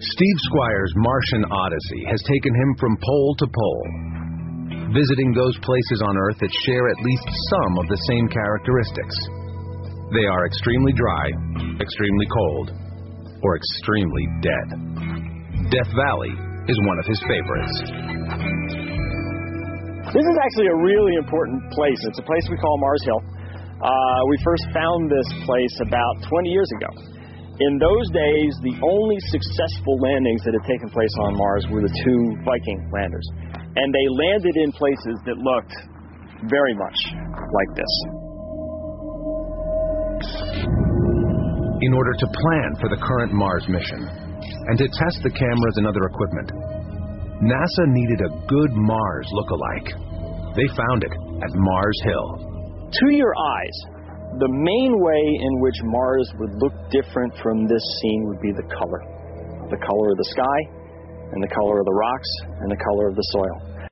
Steve Squire's Martian Odyssey has taken him from pole to pole, visiting those places on Earth that share at least some of the same characteristics. They are extremely dry, extremely cold, or extremely dead. Death Valley is one of his favorites. This is actually a really important place. It's a place we call Mars Hill. We first found this place about 20 years ago. In those days, the only successful landings that had taken place on Mars were the two Viking landers. And they landed in places that looked very much like this. In order to plan for the current Mars mission and to test the cameras and other equipment, NASA needed a good Mars look-alike. They found it at Mars Hill. To your eyes, the main way in which Mars would look different from this scene would be the color. The color of the sky, and the color of the rocks, and the color of the soil.